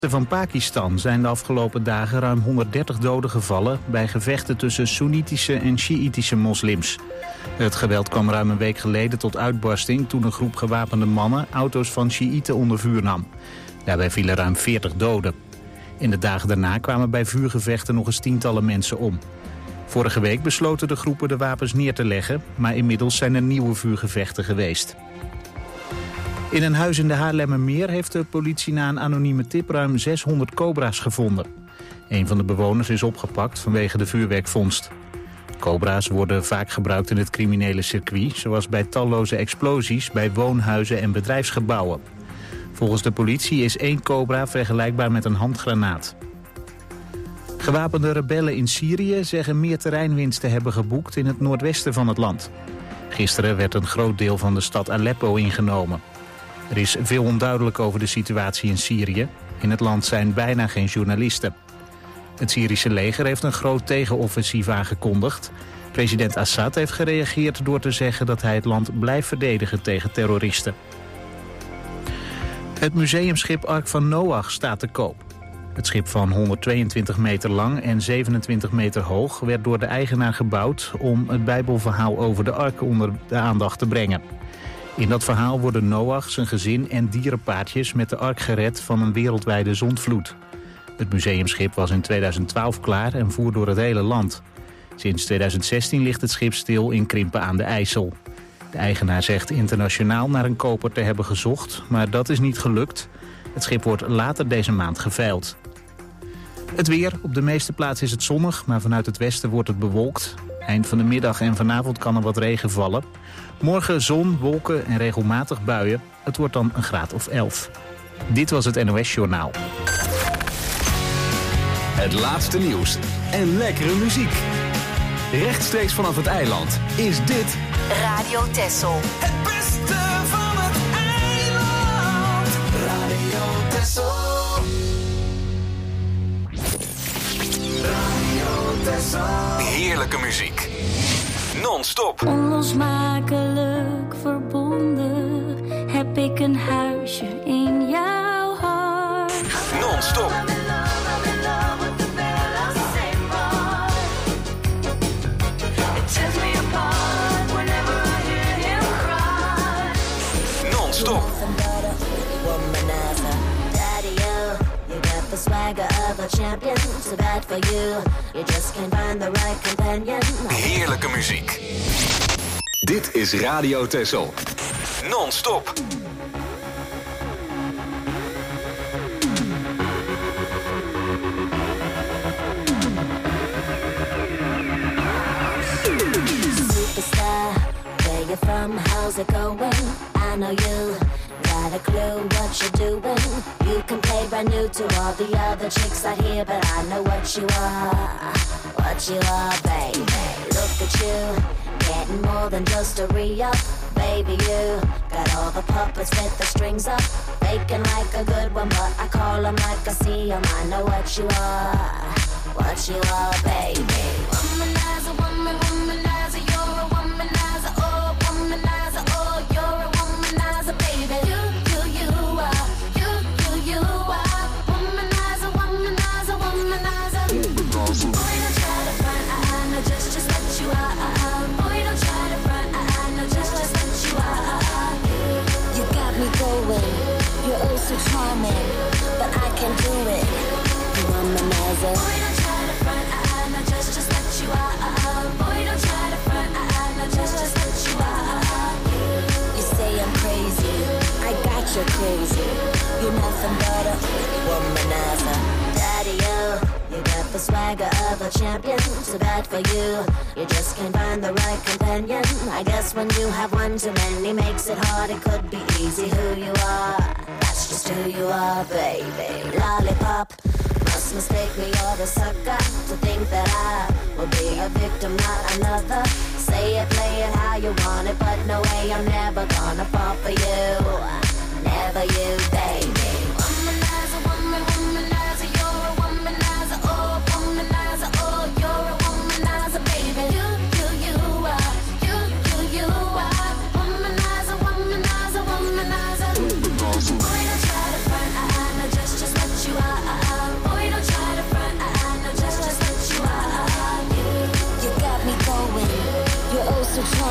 Van Pakistan zijn de afgelopen dagen ruim 130 doden gevallen bij gevechten tussen Soenitische en Sjiïtische moslims. Het geweld kwam ruim een week geleden tot uitbarsting toen een groep gewapende mannen auto's van Sjiïten onder vuur nam. Daarbij vielen ruim 40 doden. In de dagen daarna kwamen bij vuurgevechten nog eens tientallen mensen om. Vorige week besloten de groepen de wapens neer te leggen, maar inmiddels zijn er nieuwe vuurgevechten geweest. In een huis in de Haarlemmermeer heeft de politie na een anonieme tip ruim 600 cobra's gevonden. Een van de bewoners is opgepakt vanwege de vuurwerkvondst. Cobra's worden vaak gebruikt in het criminele circuit, zoals bij talloze explosies bij woonhuizen en bedrijfsgebouwen. Volgens de politie is 1 cobra vergelijkbaar met een handgranaat. Gewapende rebellen in Syrië zeggen meer terreinwinst te hebben geboekt in het noordwesten van het land. Gisteren werd een groot deel van de stad Aleppo ingenomen. Er is veel onduidelijk over de situatie in Syrië. In het land zijn bijna geen journalisten. Het Syrische leger heeft een groot tegenoffensief aangekondigd. President Assad heeft gereageerd door te zeggen dat hij het land blijft verdedigen tegen terroristen. Het museumschip Ark van Noach staat te koop. Het schip van 122 meter lang en 27 meter hoog werd door de eigenaar gebouwd om het Bijbelverhaal over de ark onder de aandacht te brengen. In dat verhaal worden Noach, zijn gezin en dierenpaardjes met de ark gered van een wereldwijde zondvloed. Het museumschip was in 2012 klaar en voer door het hele land. Sinds 2016 ligt het schip stil in Krimpen aan de IJssel. De eigenaar zegt internationaal naar een koper te hebben gezocht, maar dat is niet gelukt. Het schip wordt later deze maand geveild. Het weer. Op de meeste plaatsen is het zonnig, maar vanuit het westen wordt het bewolkt. Eind van de middag en vanavond kan er wat regen vallen. Morgen zon, wolken en regelmatig buien. Het wordt dan een graad of 11. Dit was het NOS Journaal. Het laatste nieuws en lekkere muziek. Rechtstreeks vanaf het eiland is dit Radio Texel. Het beste van het eiland. Radio Texel. Radio Texel. heerlijke muziek. Non-stop. Onlosmakelijk verbonden heb ik een huisje in jouw hart. Non-stop. Non-stop. The swagger of a champion, so bad for you. You just can't find the right companion. Heerlijke muziek. Dit is Radio Texel. Non-stop. Superstar, where you from? How's it going? I know you got a clue what you're doing. You can play brand new to all the other chicks out here, but I know what you are, baby. Look at you, getting more than just a re-up. Baby, you got all the puppets with the strings up, faking like a good one, but I call them like I see them. I know what you are, baby. Womanizer, womanizer, you're a womanizer, oh, womanizer, oh, you're a womanizer, baby. You are. Womanizer, womanizer, womanizer. Boy, don't try to front, no, just let you out. Boy, don't try to front, no, just let you out. You got me going, you're oh so charming, but I can do it. You womanizer. Boy, don't try to front, no, just let you out. Boy, don't try to front, no, just let you out. You say I'm crazy, I got you crazy. You're nothing but a womanizer. Daddy, you got the swagger of a champion. So bad for you, you just can't find the right companion. I guess when you have one too many makes it hard. It could be easy who you are. That's just who you are, baby. Lollipop, must mistake me or the sucker to think that I will be a victim, not another. Say it, play it how you want it, but no way, I'm never gonna fall for you. Never you, baby. Womanizer, womanizer, you're a womanizer, oh, womanizer, oh, you're a womanizer, baby. You are. Womanizer, womanizer, womanizer. Boy, don't try to front, no, just let you out.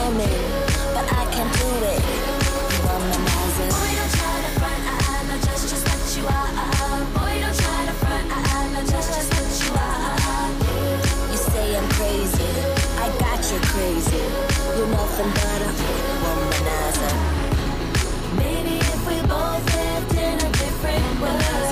charming, but I can't do it. Womanizer. Boy, don't try to front, no, just what you are. Boy, don't try to front, no, just what you are. You say I'm crazy, I got you crazy. You're nothing but a womanizer. Maybe if we both lived in a different world,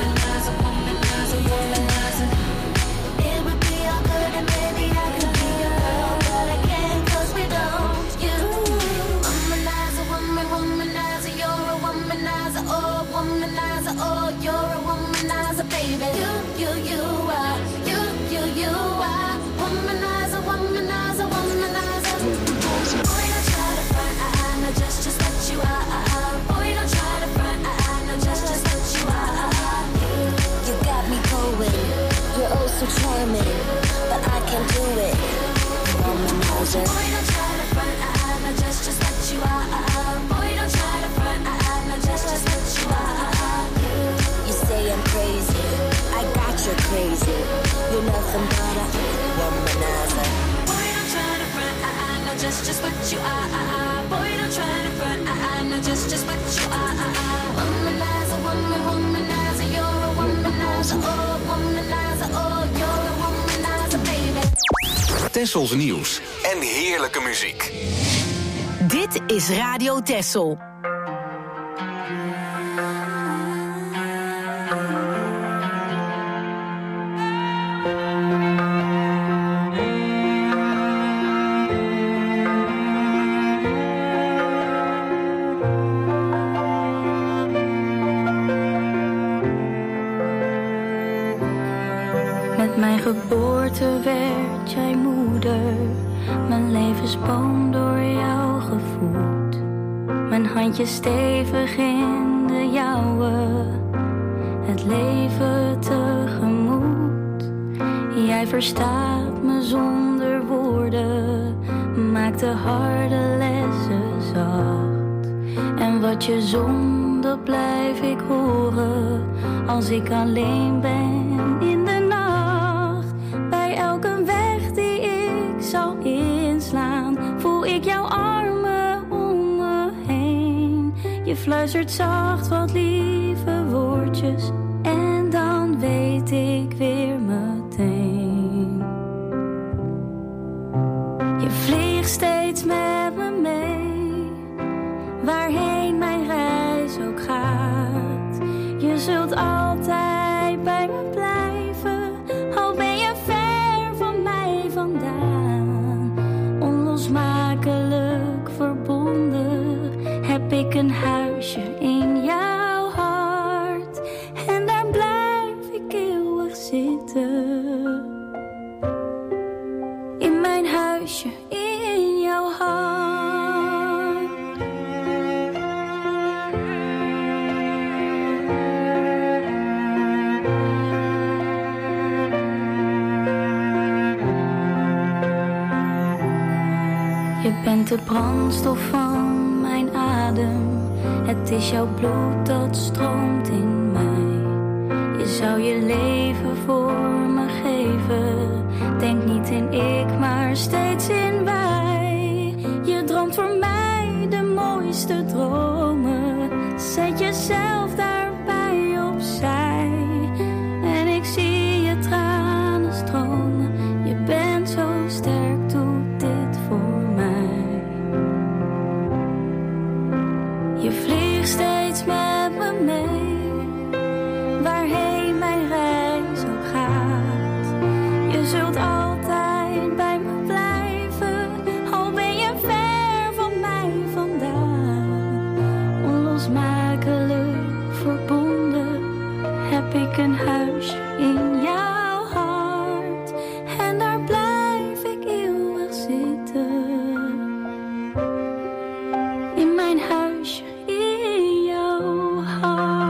it would be all good and maybe I could be your girl, but I can't 'cause we don't. You womanizer, womanizer, you're a womanizer, oh womanizer, oh you're a womanizer, baby. You are, you are womanizer, womanizer, womanizer. Boy, don't try to front, no, just what you are. Boy, don't try to front, no, just what you are. You got me going, you're oh so charming, but I can't do it. Womanizer. Boy, don't try to front, no, just what you are. Boy, don't try to front, no, just what you are. You say I'm crazy, I got you crazy. You're nothing but a womanizer. Boy, don't try to front, no, just what you are. Boy, don't try to front, no, just what you are. Womanizer, womanizer, you're a womanizer, oh womanizer, oh you're a womanizer, baby. Tessels nieuws en heerlijke muziek. Dit is Radio Tessel. Met mijn geboorte werd jij moeder. Mijn levensboom door jou gevoed. Mijn handje stevig in de jouwe. Het leven tegemoet. Jij verstaat me zonder woorden. Maakt de harde lessen zacht. En wat je zong, dat blijf ik horen. Als ik alleen ben in de nacht. Bij elke weg die ik zal inslaan, voel ik jouw armen om me heen. Je fluistert zacht wat lieve woordjes en dan weet ik weer meteen. Je vliegt steeds met me mee, waarheen mijn reis ook gaat. Je zult altijd bij me blijven, al ben je ver van mij vandaan. Onlosmakelijk verbonden, heb ik een huisje in jouw hart. En daar blijf ik eeuwig zitten. In mijn huisje, in jouw hart. Je bent de brandstof van mijn adem. Het is jouw bloed dat stroomt in mij. Je zou je leven voor me geven. Denk niet in ik, maar steeds in wij. Je droomt voor mij de mooiste dromen. Zet jezelf daarbij opzij. En ik zie je tranen stromen. Je bent zo sterk, doe dit voor mij. Je vliegt steeds met me mee, waarheen mijn reis ook gaat. Je zult altijd bij me blijven, al ben je ver van mij vandaan. Onlosmakelijk verbonden, heb ik een huisje in jouw hart. En daar blijf ik eeuwig zitten. In mijn huisje, in jouw hart.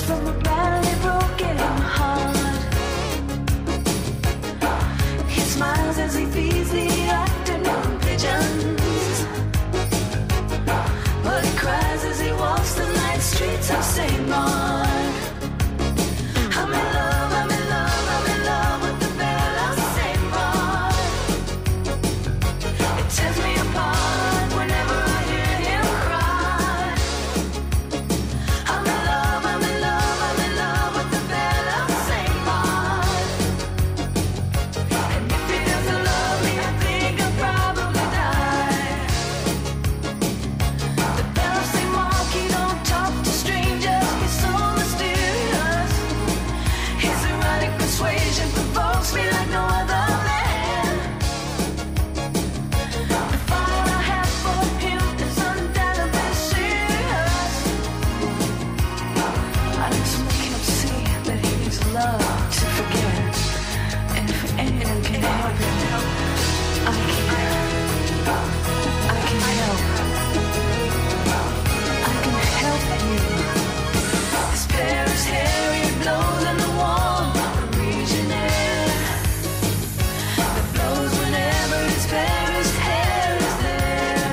from a badly broken heart. He smiles as he feeds the afternoon pigeons, but he cries as he walks the night streets of St. Mark. I'm in love, I'm in love, I'm in love with the belle of St. Mark. It tears me apart whenever I hear him cry. I'm in love, I'm in love, I'm in love with the belle of St. Mark. And if he doesn't love me, I think I'll probably die. The belle of St. Mark, he don't talk to strangers, he's so mysterious. His erotic persuasion provokes me like no other man. The fire I have for him is undoubtedly serious. I just make him see that he needs love to forget. And if anyone can help him, I can help. I can help you. His hair is hairy, it blows in the warm Parisian air. It blows whenever his Paris hair is there.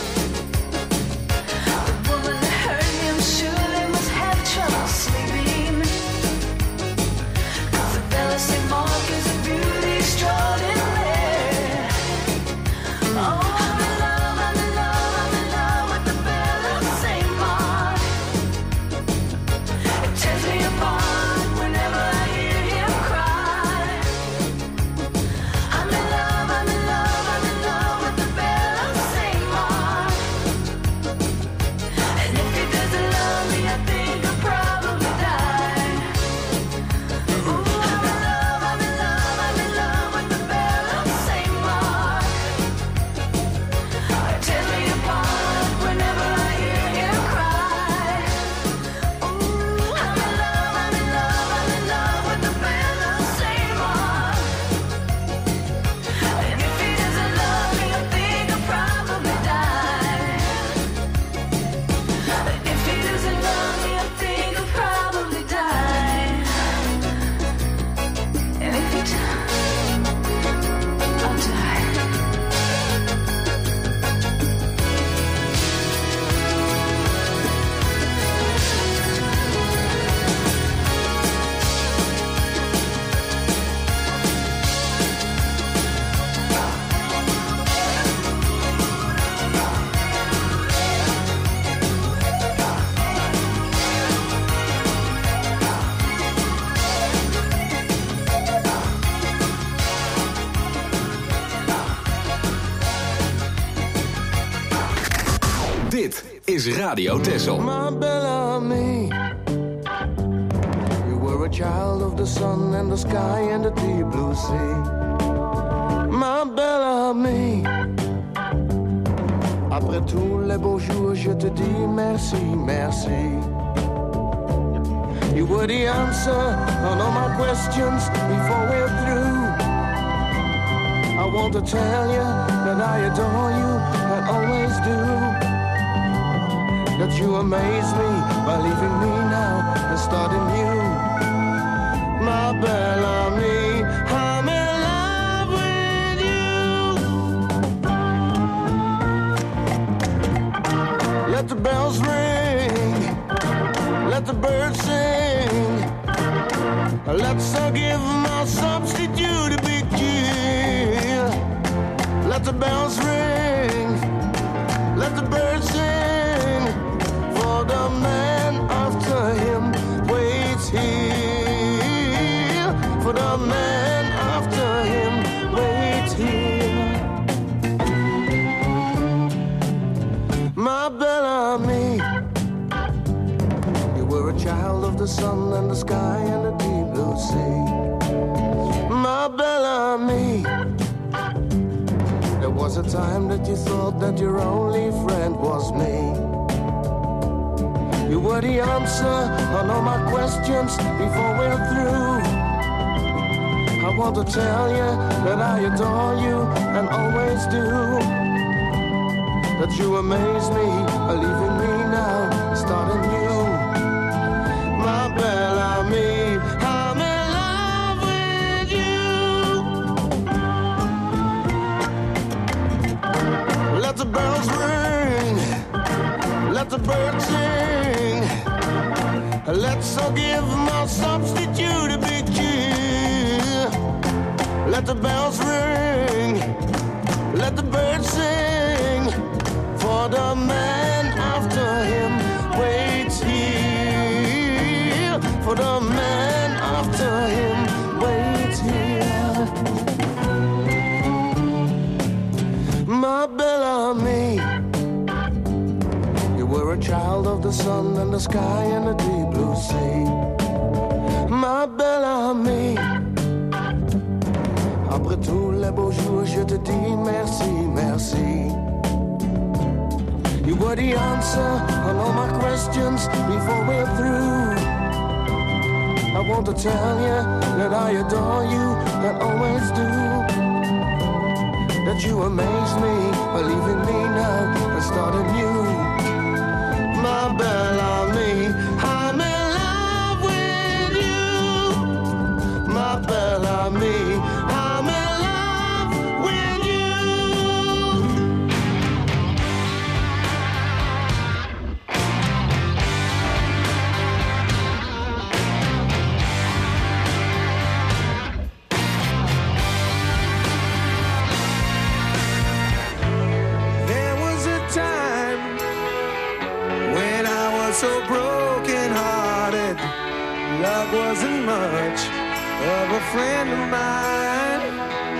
The woman that hurt him surely must have trouble sleeping, 'cause the belle of St. Mark is a beauty extraordinary. Oh, I'm in love, I'm in love, I'm in love with the belle of St. Mark. It tears me apart whenever I hear him cry. I'm in love, I'm in love, I'm in love with the belle of St. Mark. And if he doesn't love me, I think I'll probably die. Ooh, I'm in love, I'm in love, I'm in love with the belle of St. Mark. It tears me apart whenever I hear him cry. Ooh, I'm in love, I'm in love, I'm in love with the belle of St. Mark. And if he doesn't love me, I think I'll probably die. And if he doesn't love me, I think I'll probably die. And if he does, I'll die. Dit is Radio Texel. My Bellamy, you were a child of the sun and the sky and the deep blue sea. My Bellamy, après tous les beaux jours, je te dis merci, merci. You were the answer on all my questions before we're through. I want to tell you that I adore you and always do. That you amaze me by leaving me now and starting new. My Bellamy, I'm in love with you. Let the bells ring, let the birds sing. Let's give my substitute a big cheer. Let the bells ring, let the birds sing. For the man after him waits here. For the man after him waits here. My Bellamy, you were a child of the sun and the sky and the deep blue sea. My Bellamy, there was a time that you thought that your only friend was me. You were the answer on all my questions before we're through. I want to tell you that I adore you and always do. That you amaze me by leaving me now, starting new. My Let's give my substitute a big cheer. Let the bells ring, let the birds sing, for the man after him waits here. For the man after him waits here. My Bellamy, you were a child of the sun and the sky and the deep blue sea. Ma Bellamy, après tous les beaux jours, je te dis merci, merci. You were the answer on all my questions before we're through. I want to tell you that I adore you and always do. That you amaze me by leaving me now and starting new. My Bellamy, I'm in love with you. My Bellamy, I'm in love with you. There was a time when I was so broken hearted. Love wasn't much of a friend of mine.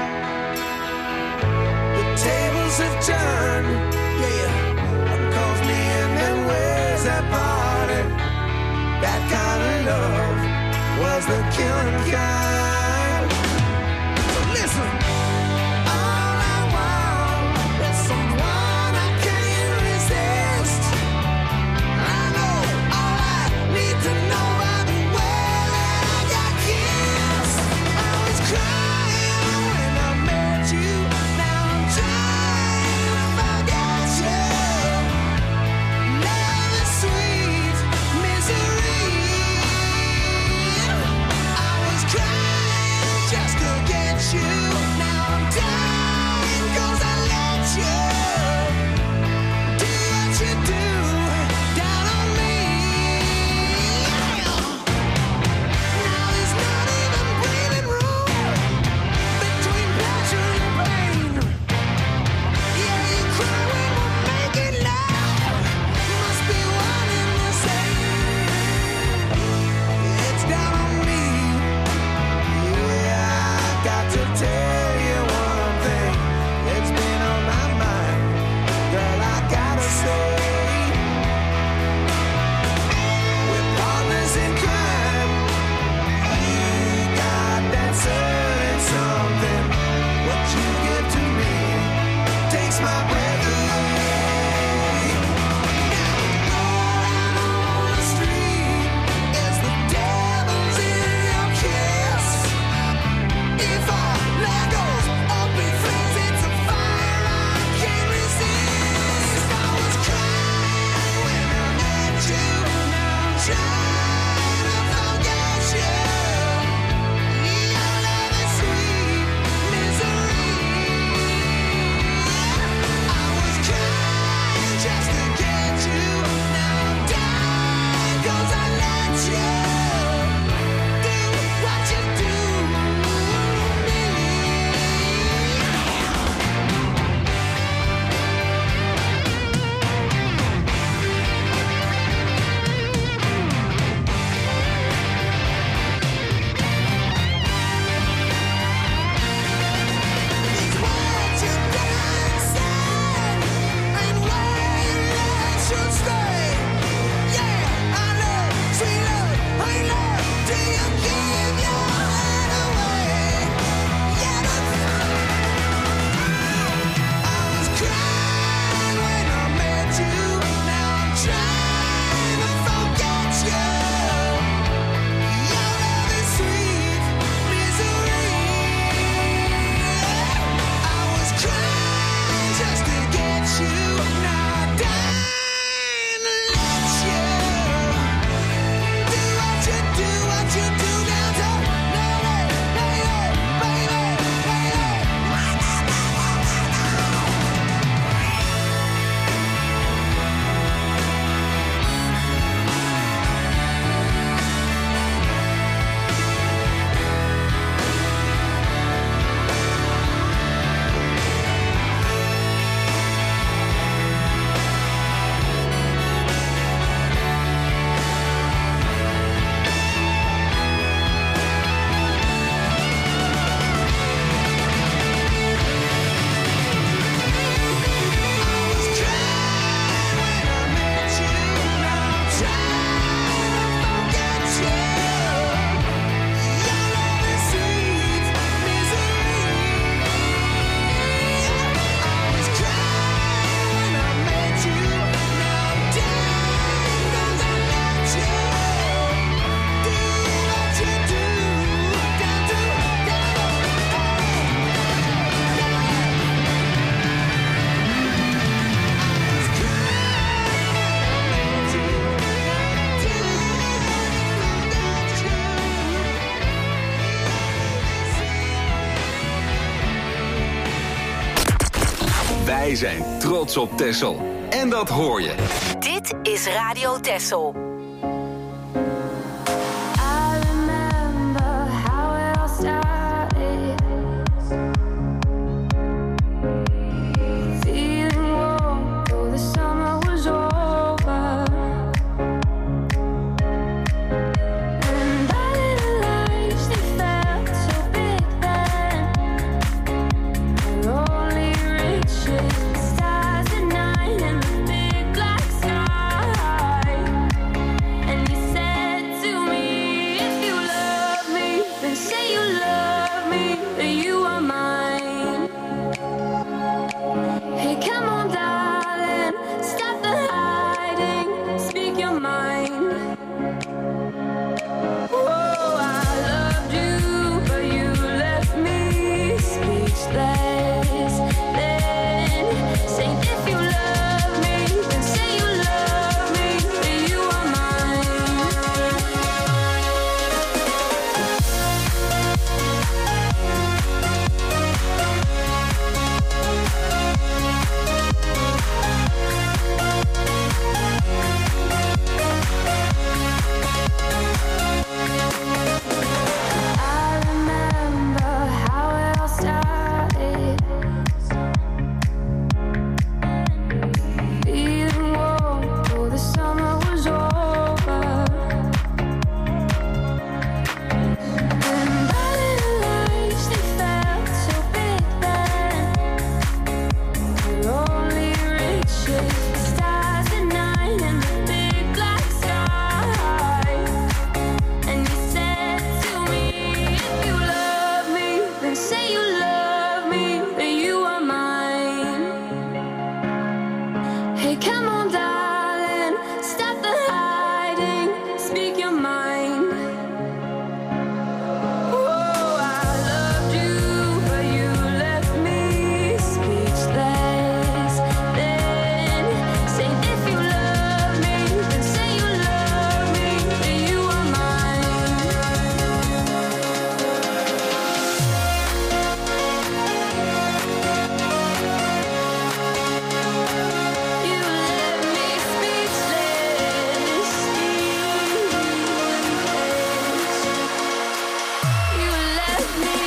The tables have turned, yeah. Calls me in and ways that parted. That kind of love was the killing kind. So listen. All I want is someone I can't resist. I know all I need to know by the way that I got kissed. I was crying when I met you. Now I'm trying to forget you. Love is sweet misery. I was crying just to get you. Now I'm dying 'cause I let you do what you do down on me. Now there's not even breathing room between pleasure and pain. Yeah, you cry when we're making love. Must be one and the same. It's down on me. Yeah, I got to tell you one thing. It's been on my mind. Girl, I gotta say, we're partners in crime. You got that certain something. What you give to me takes my breath away. Now going on the street is the devil's in your kiss. If our love goes up in flames, it's a fire I can't resist. I was crying when I met you. Now I'm trying to forget you. Your love is sweet misery. I was crying just to get you. Now I'm dying 'cause I let you do what you do to me. It's what you done said and where your love should stay. Yeah, I love, sweet love, I love. Do you give your heart away? Yeah, I was crying when I met you. Now I'm trying to forget you. Your love is sweet misery. I was crying just to get you. Now I'm dying to let you do what you do down to baby. Wij zijn trots op Texel. En dat hoor je. Dit is Radio Texel. I remember how it all started. Feeling warm, though the summer was over. And our little lives, they felt so big then. Our only riches, stars at night and the big black sky. And you said to me, if you love me, then say you love me, that you are mine. Hey, come on, darling, stop the hiding, speak your mind. Oh, I loved you, but you left me speechless. Then say if you love me, then say you love me, that you are mine. I remember how it all started. Feeling warm, though the summer was over. And our little lives, they felt so big then. Our only riches, stars at night and the big black sky. And you said to me, if you love me, then say you love me, that you are mine. Hey, come on, darling, stop the hiding, speak your mind. Oh, I loved you, but you left me speechless. Then say if you love me, then say you love me, that you are mine. You left me speechless, You left me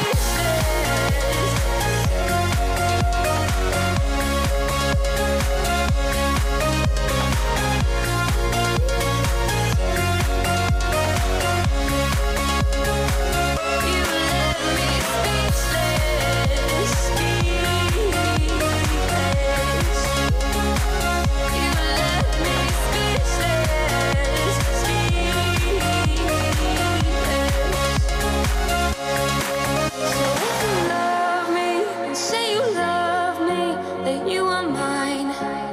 So if you love me, then say you love me, that you are mine.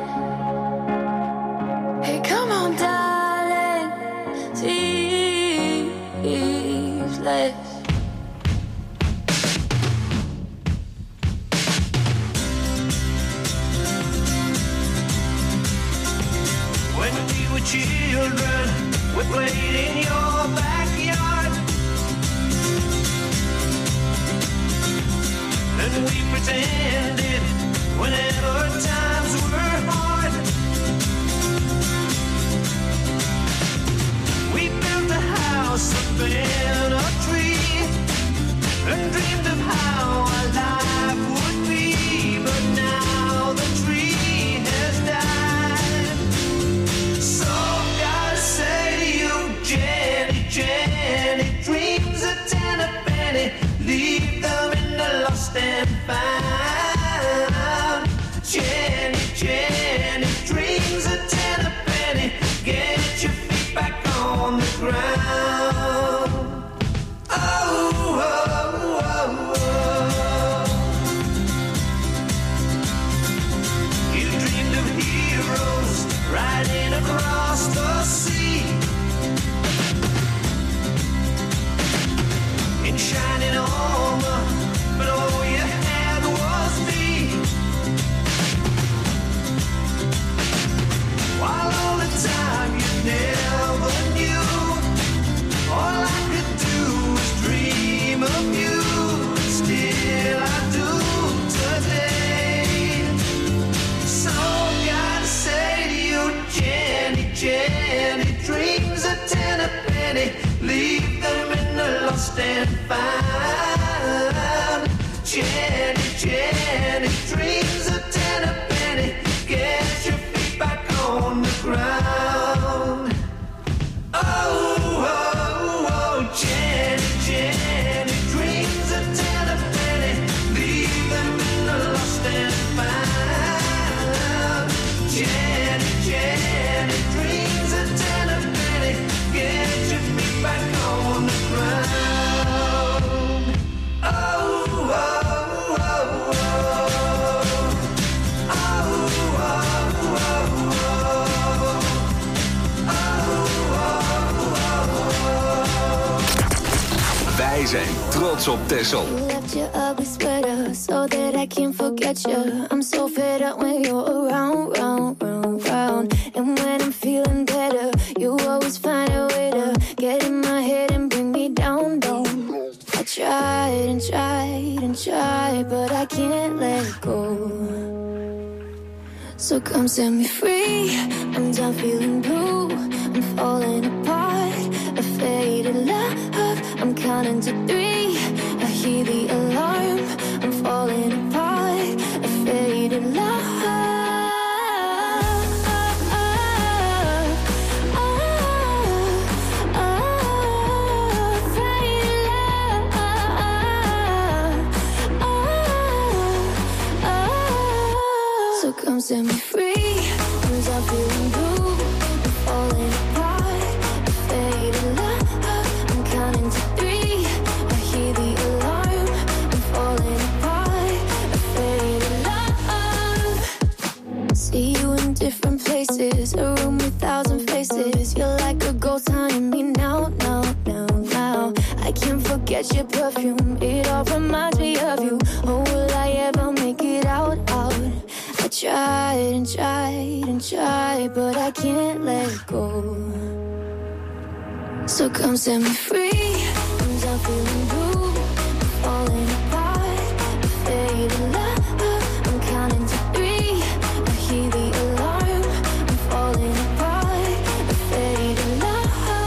Hey, come on, darling, speechless. When we were children, we played in your backyard. And we pretended whenever times were hard. We built a house up in a tree and dreamed of how our life would be. But now the tree has died. So gotta say to you, Jenny, Jenny, dreams of 10 a penny, leave them in the lost and found. Jenny, Jenny, dreams of 10 a penny, get your feet back on the ground. Oh, oh, oh, oh. You dreamed of heroes riding across the sea in shining armor, but all you had was me. While all the time you never knew penny, leave them in the lost and found. Jenny, Jenny, dreams of 10 a penny, get your feet back on the ground. Oh, oh, oh, Jenny, Jenny, dreams of 10 a penny, leave them in the lost and found. Jenny, Jenny, dreams of 10 a penny, get your feet back on the ground. Oh, oh, oh, oh, oh, Wij zijn trots op Texel. You left your ugly sweater so that I can't forget you. I'm so fed up when you're around, round, round, round. And when I'm feeling better, you always find a way to get in my head and bring me down, down. I tried and tried and tried, but I can't let it go. So come set me free. I'm done feeling blue. I'm falling apart. A faded love. I'm counting to 3. I hear the alarm. I'm falling apart. A faded love. So come set me free. I'm done feeling blue. I'm falling apart. A faded love. I'm counting to 3. I hear the alarm. I'm falling apart. A faded love. See you in different places. A room with 1,000 faces. You're like a ghost haunting me now, now, now, now. I can't forget your perfume. It all reminds me of you. Oh, will I ever make it out, out? I tried and tried and tried, but I can't let it go. So come set me free. I'm done feeling blue. I'm falling apart. A faded love. I'm counting to 3. I hear the alarm. I'm falling apart. A faded love.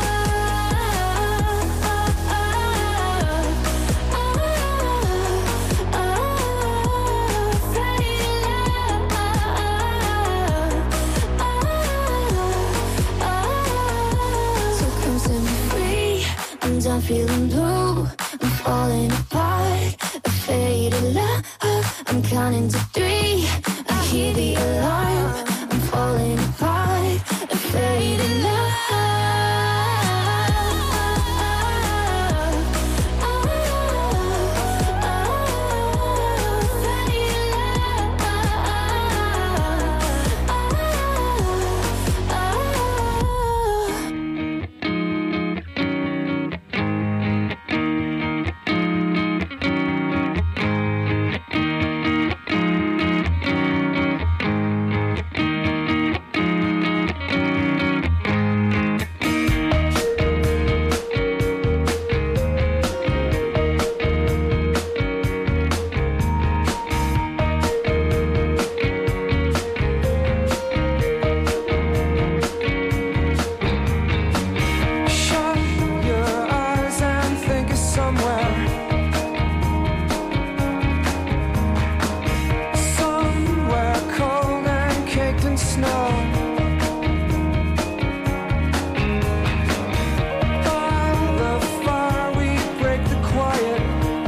So come set me free. I'm done feeling blue. I'm falling apart. A faded love. I'm counting to 3. I hear the alarm. I'm falling apart. A faded love. Shut your eyes and think of somewhere cold and caked in snow. By the fire we break the quiet.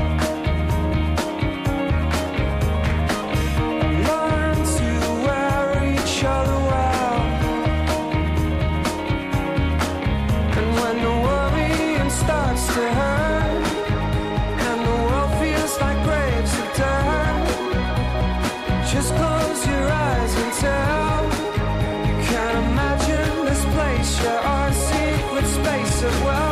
Learn to wear each other well. And when the worrying starts to hurt, and the world feels like graves of dirt, just close your eyes and tell. You can't imagine this place, share our secret space of well.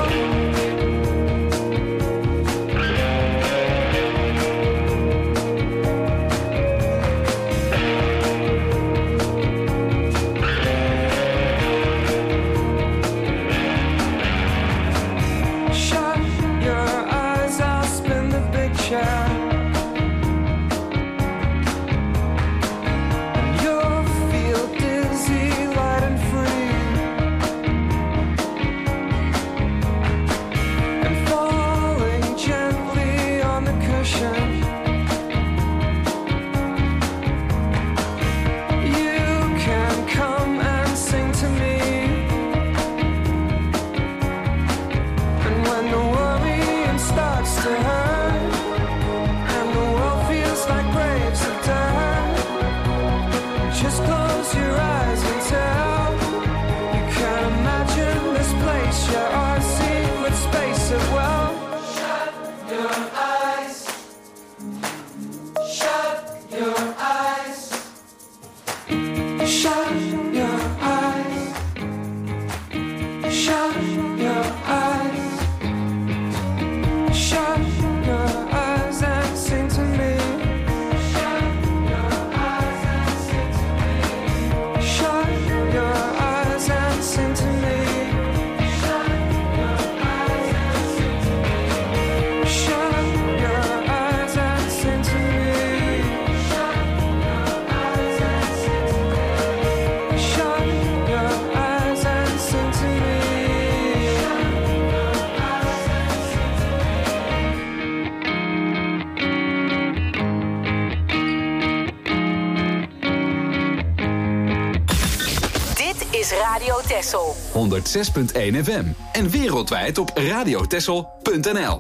Shut Radio Texel. 106.1 FM. En wereldwijd op radiotexel.nl.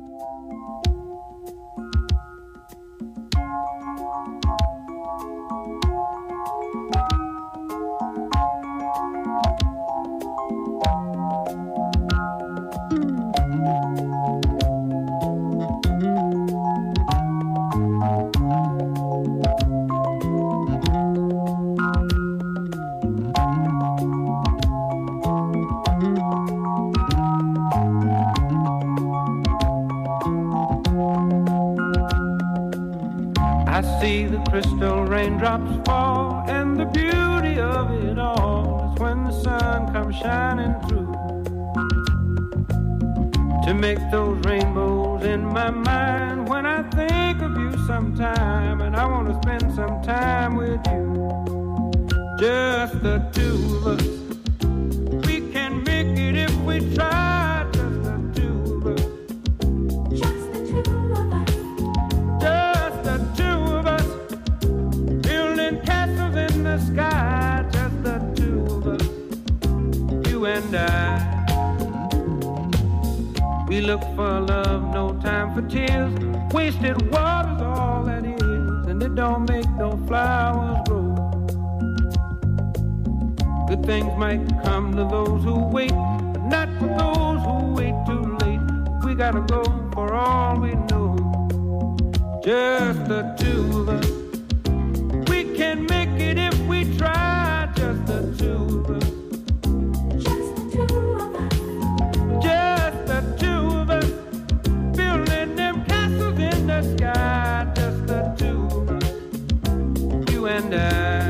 See the crystal raindrops fall, and the beauty of it all is when the sun comes shining through to make those rainbows in my mind. When I think of you sometime, and I want to spend some time with you, just the two of us. We can make it if we try, just the two of us. Just the two of us. Just the two of us. Building castles in the sky, just the two of us. You and I. We look for love, no time for tears. Wasted water's all that is, and it don't make no flowers grow. Good things might come to those who wait, but not for those who wait too late. We gotta go for all we know. Just the two of us. We can make it if we try. Just the two of us. Just the two of us. Just the two of us. Building them castles in the sky. Just the two of us. You and I.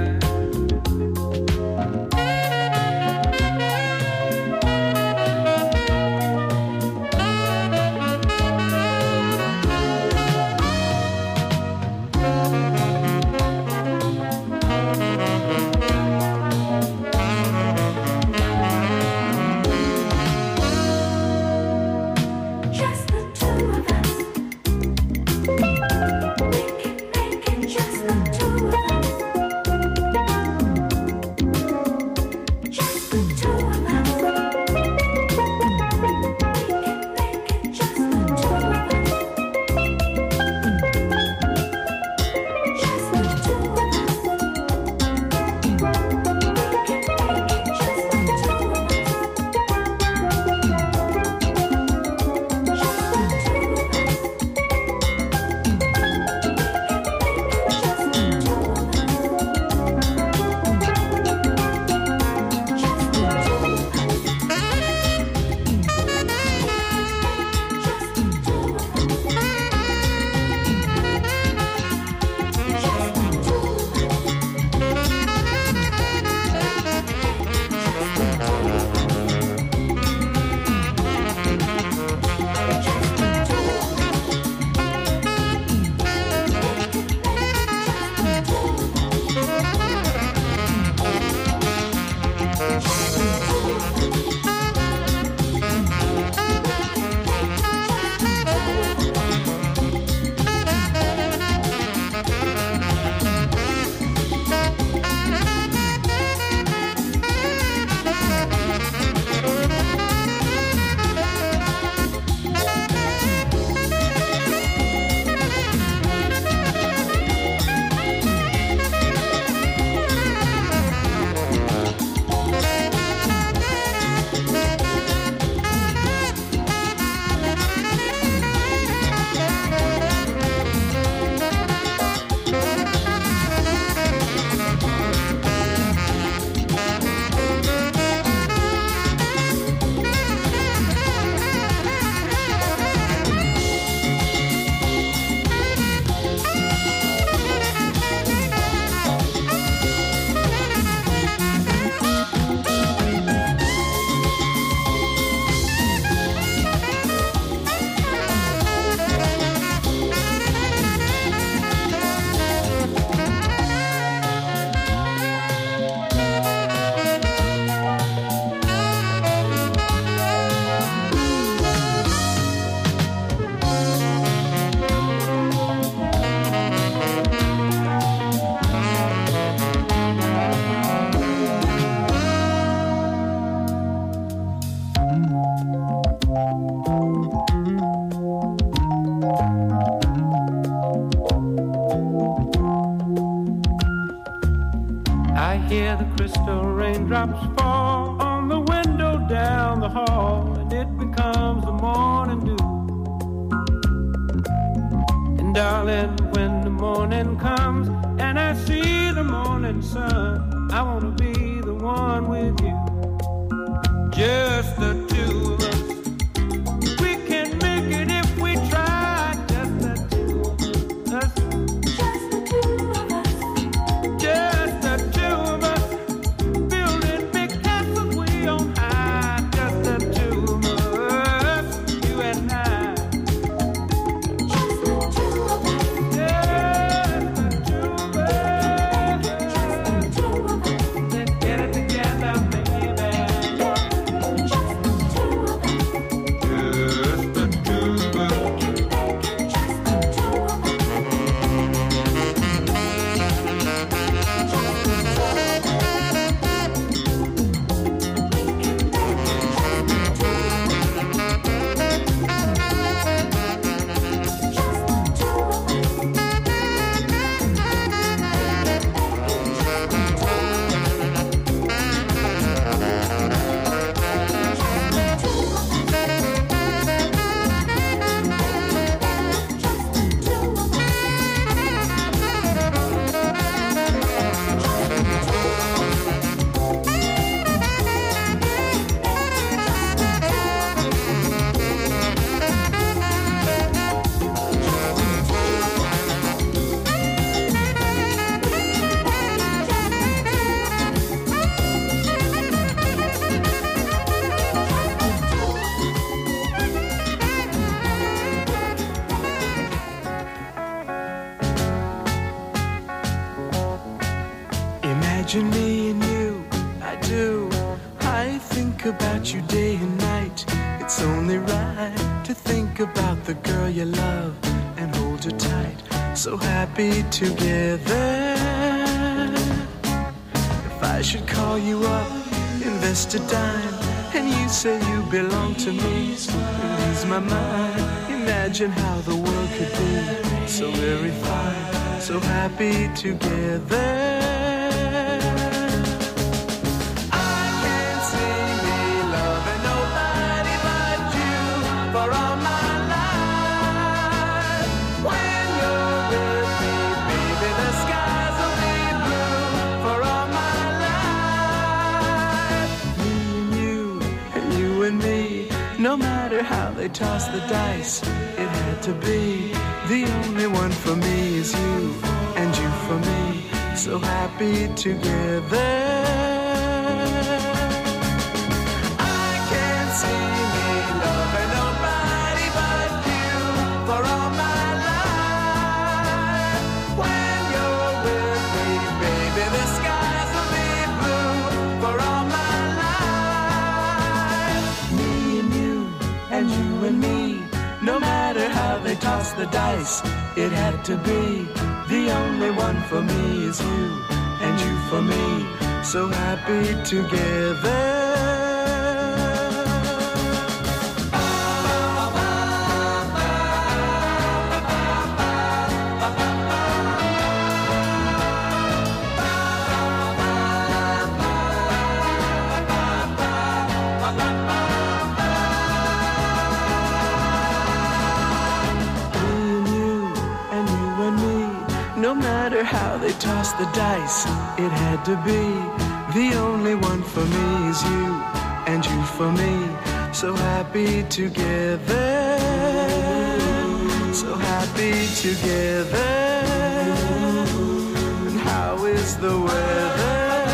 raindrops fall on the window down the hall, and it becomes the morning dew. And darling, when the morning comes and I see the morning sun, I wanna be the one with you, just the two of us. We can make it if we try, just the two of us. Just the two of us. Just the two of us. Building big castles way on high, just the two of us, you and I. Just the two of us. Just the two of us. Just the two of us. Let's get it together, baby. Just the two of us. Just the two of us. Just the two of us. Imagine me and you, I do. I think about you day and night. It's only right to think about the girl you love and hold her tight. So happy together. If I should call you up, invest a dime, and you say you belong to me, lose my mind. Imagine how the world could be so very fine, so happy together. No matter how they toss the dice, it had to be. The only one for me is you, and you for me, so happy together. I can't see me loving nobody but you for all my life. When you're with me, baby, the skies will be blue for all my life. Me and you, and you and me, no matter how they toss the dice, it had to be. The only one for me is you, and you for me, so happy together. No matter how they toss the dice, it had to be. The only one for me is you, and you for me, so happy together. So happy together. And how is the weather?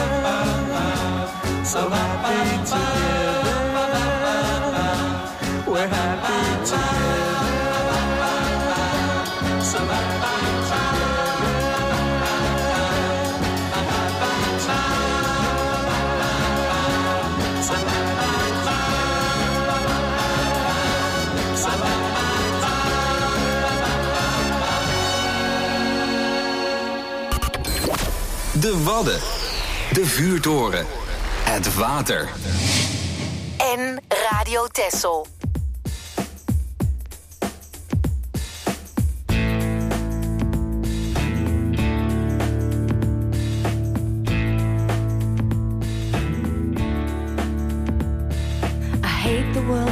So happy together. We're happy together. So happy together. De Wadden, de vuurtoren, het water. En Radio Texel.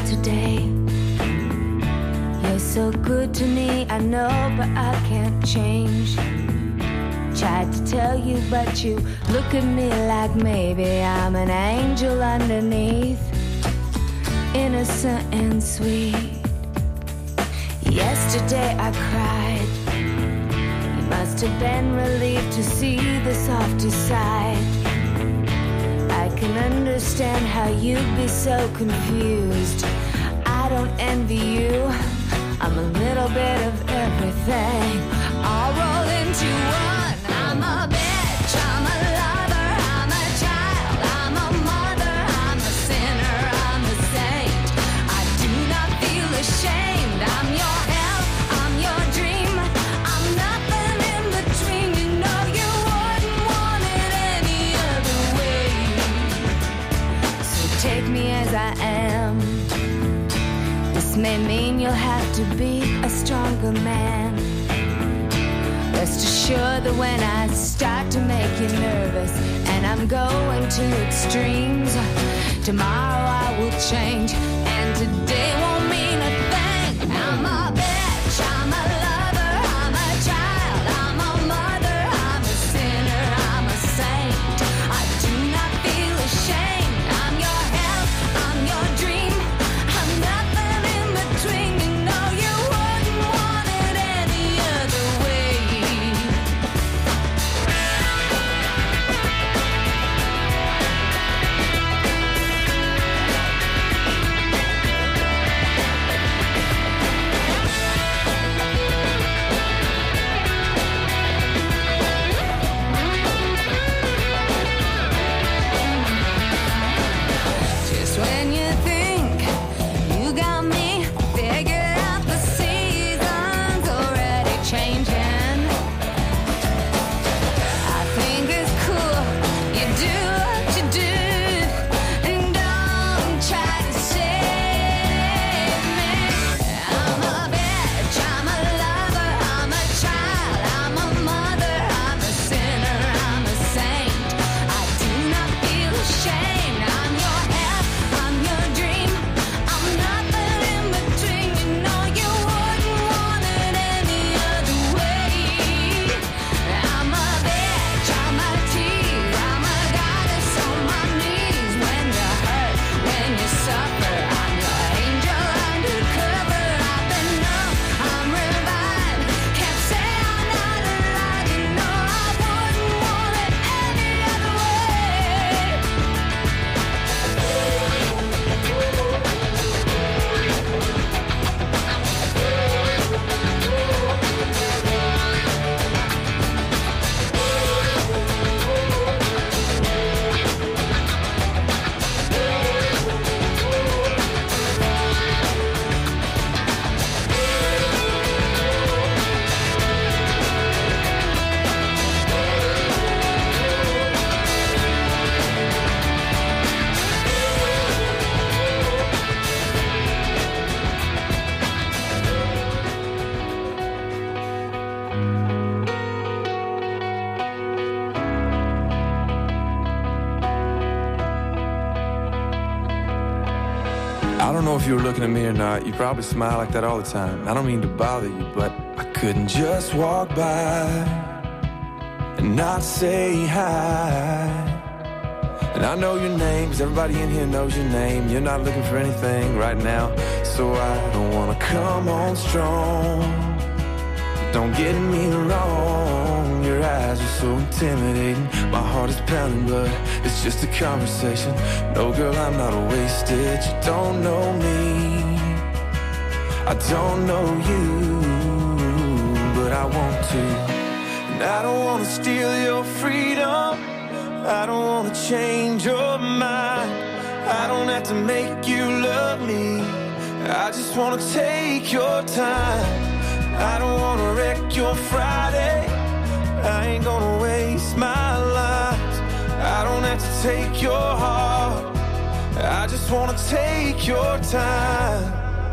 yesterday. You're so good to me, I know, but I can't change. Tried to tell you, but you look at me like maybe I'm an angel underneath, innocent and sweet. Yesterday I cried. You must have been relieved to see the softer side. I can understand how you'd be so confused. I don't envy you. I'm a little bit of everything, all rolled into one. I'm a bitch, I'm a lover, I'm a child, I'm a mother, I'm a sinner, I'm a saint. I do not feel ashamed. I'm your hell, I'm your dream. I'm nothing in between. You know you wouldn't want it any other way. So take me as I am. This may mean you'll have to be a stronger man. Rest assured that when I start to make you nervous and I'm going to extremes, tomorrow I will change and today won't mean a thing. I'm a bitch, I'm a lover, I'm a child, I'm a mother, I'm a sinner, I'm a saint. I do not feel ashamed. I'm your hell, I'm your dream. I'm nothing in between. You know you wouldn't want it any other way. Just when you think you got me figured out, the season's already changing. I think it's cool you do what you do, and don't try to save me. I'm a bitch, I'm a lover, I'm a child, I'm a mother, I'm a sinner, I'm a saint. I do not feel ashamed. I'm your hell, I'm your dream. I'm nothing in between. You know you wouldn't want it any other way. I'm a bitch, I'm a tease, I'm a goddess on my knees. When you hurt, when you suffer, I'm your angel undercover. I've been numb, I'm revived. Can't say I'm not alive. You know I wouldn't want it any other way. I don't know if you were looking at me or not. You probably smile like that all the time. I don't mean to bother you, but I couldn't just walk by and not say hi. And I know your name, 'cause everybody in here knows your name. You're not looking for anything right now, so I don't wanna come on strong. Don't get me wrong, your eyes are so intimidating. My heart is pounding, but it's just a conversation. No, girl, I'm not wasted. You don't know me, I don't know you, but I want to. And I don't wanna steal your freedom, I don't wanna change your mind. I don't have to make you love me, I just wanna take your time. I don't wanna wreck your Friday, I ain't gonna waste my life. I don't have to take your heart, I just wanna take your time.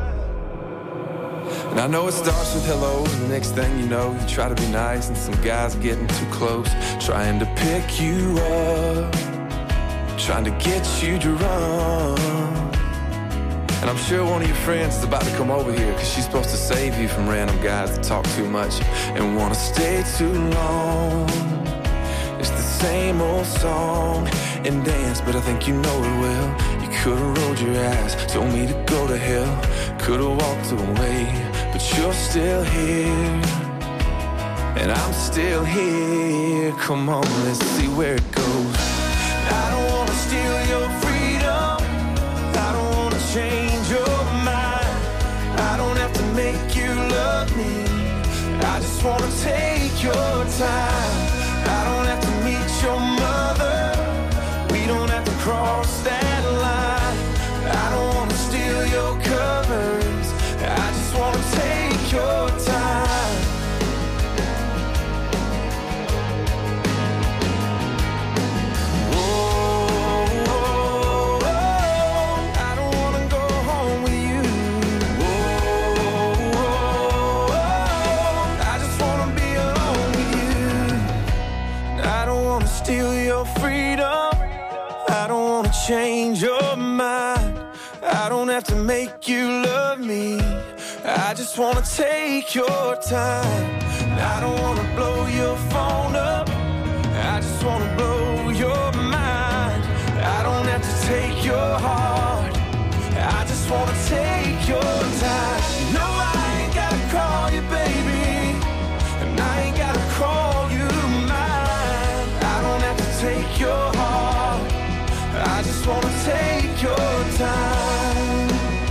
And I know it starts with hello, and the next thing you know, you try to be nice, and some guy's getting too close, trying to pick you up, trying to get you to run. And I'm sure one of your friends is about to come over here, cause she's supposed to save you from random guys that talk too much and wanna stay too long. It's the same old song and dance, but I think you know it well. You could've rolled your eyes, told me to go to hell, could've walked away, but you're still here, and I'm still here. Come on, let's see where it goes. I don't wanna steal your freedom, I don't wanna change your mind, I don't have to make you love me, I just wanna take your time. I don't have to meet your mother, we don't have to cross that line. I don't wanna steal your covers, I just wanna take your time. Steal your freedom, I don't wanna change your mind, I don't have to make you love me, I just wanna take your time. I don't wanna blow your phone up, I just wanna blow your mind, I don't have to take your heart, I just wanna take your time. No, I ain't gotta call you baby, and I ain't gotta call you mine, I don't have to take your heart, I just wanna take your time.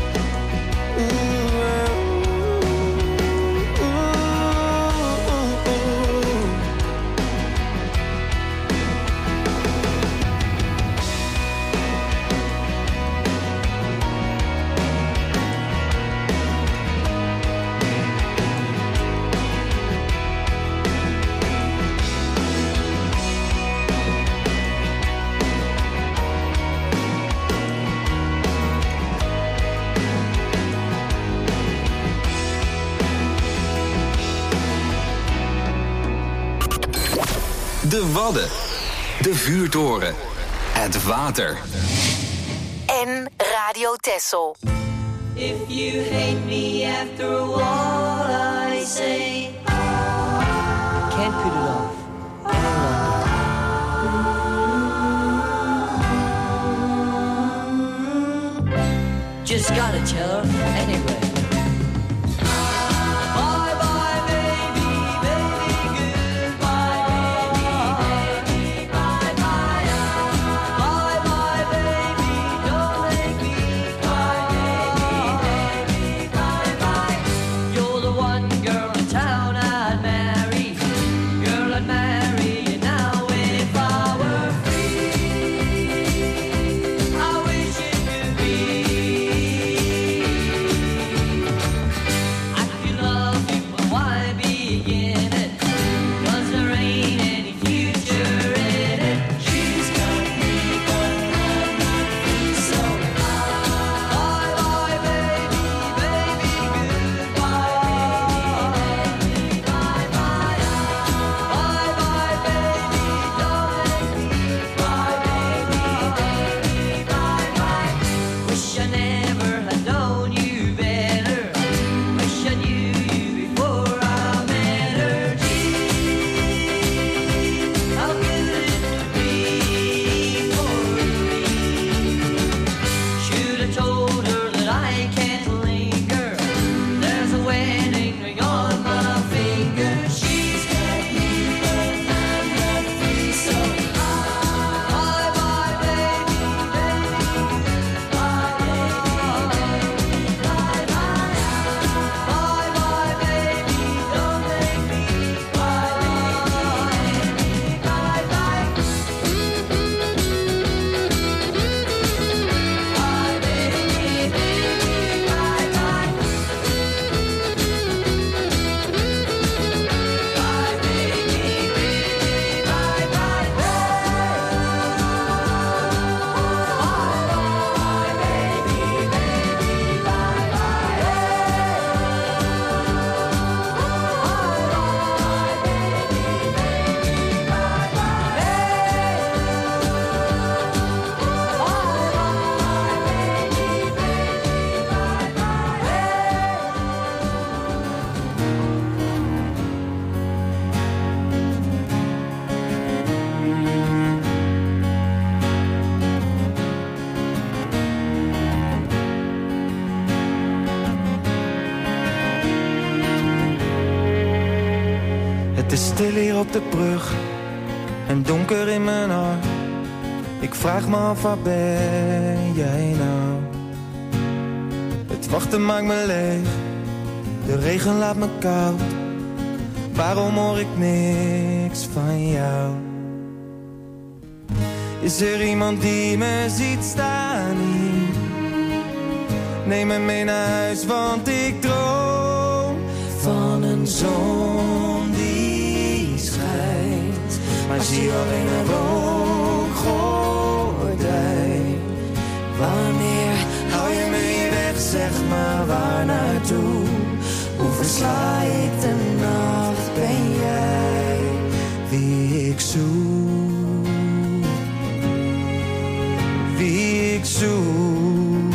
De Wadden, de Vuurtoren, het water. En Radio Texel. If you hate me after all I say, can't put it off any longer. Just gotta tell her anyway. Het is stil hier op de brug en donker in mijn hart. Ik vraag me af, waar ben jij nou? Het wachten maakt me leeg, de regen laat me koud. Waarom hoor ik niks van jou? Is er iemand die me ziet staan hier? Neem me mee naar huis, want ik droom van een zon die schijnt. Maar zie alleen een rookgordijn. Wanneer hou je me hier weg, zeg maar waar naartoe? Hoe versla ik de nacht, ben jij wie ik zoek? Wie ik zoek.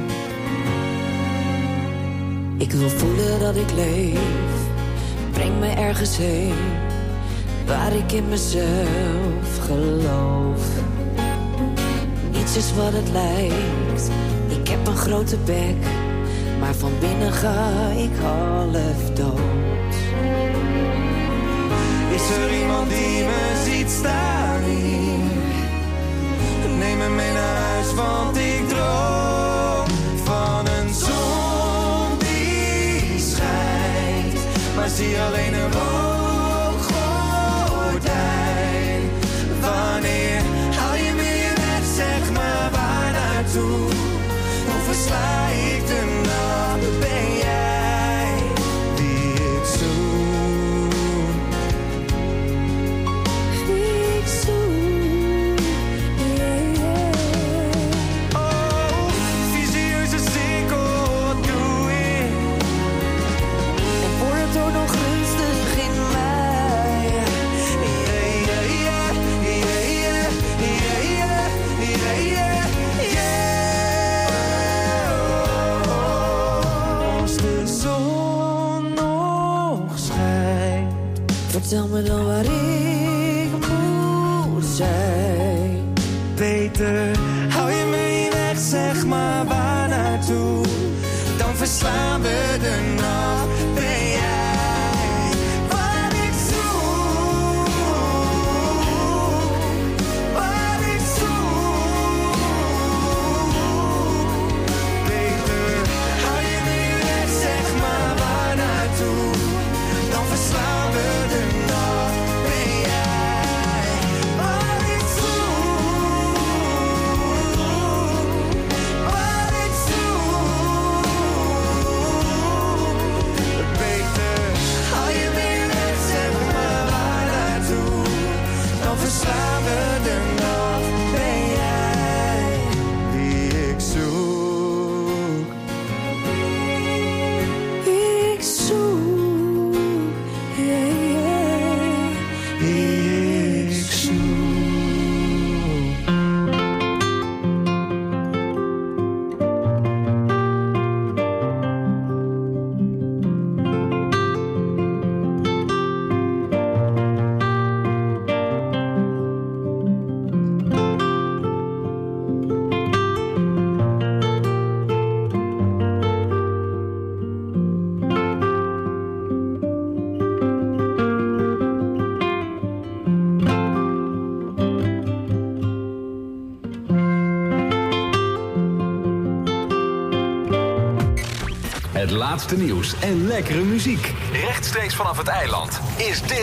Ik wil voelen dat ik leef, breng me ergens heen, waar ik in mezelf geloof. Niets is wat het lijkt, ik heb een grote bek, maar van binnen ga ik half dood. Is er iemand die me ziet staan hier? Neem me mee naar huis, want ik droom van een zon die schijnt. Maar zie alleen een rookgordijn. Wanneer haal je me hier weg, zeg maar waar naartoe? Hoe versla ik de nacht, ben jij wie ik zoek? Wie ik zoek, yeah, yeah. Oh, visieuze cirkel, wat doe ik? En wordt het ook nog rustig in mij? Yeah, yeah, yeah, yeah, yeah, yeah, yeah, yeah, yeah. Als de zon nog schijnt, Vertel me dan waar ik moet zijn. beter hou je me hier weg, zeg maar waar naartoe? Dan verslaan we de nacht, ben jij wat ik zoek? Wat ik zoek. Beter hou je me hier weg, zeg maar waar naartoe? Dan verslaan we de nacht, ben jij wat ik zoek? Wat ik zoek. Beter hou je me hier weg, zeg maar waar naartoe? Dan verslaan we de nacht, ben jij wie ik zoek? Wie ik zoek, yeah, yeah. Wie ik zoek. Het laatste nieuws en lekkere muziek. Rechtstreeks vanaf het eiland is dit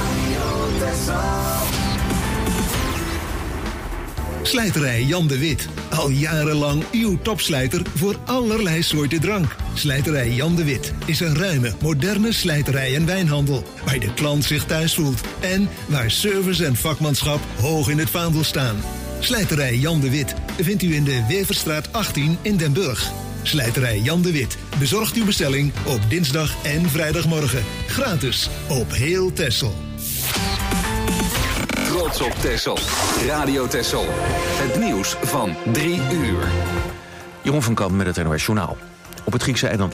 Slijterij Jan de Wit. Al jarenlang uw topslijter voor allerlei soorten drank. Slijterij Jan de Wit is een ruime, moderne slijterij en wijnhandel. Waar de klant zich thuis voelt. En waar service en vakmanschap hoog in het vaandel staan. Slijterij Jan de Wit vindt u in de Weverstraat 18 in Den Burg. Slijterij Jan de Wit bezorgt uw bestelling op dinsdag en vrijdagmorgen. Gratis op heel Texel. Trots op Texel. Radio Texel. Het nieuws van 3 uur. Jeroen van Kamp met het NOS Journaal. Op het Griekse eiland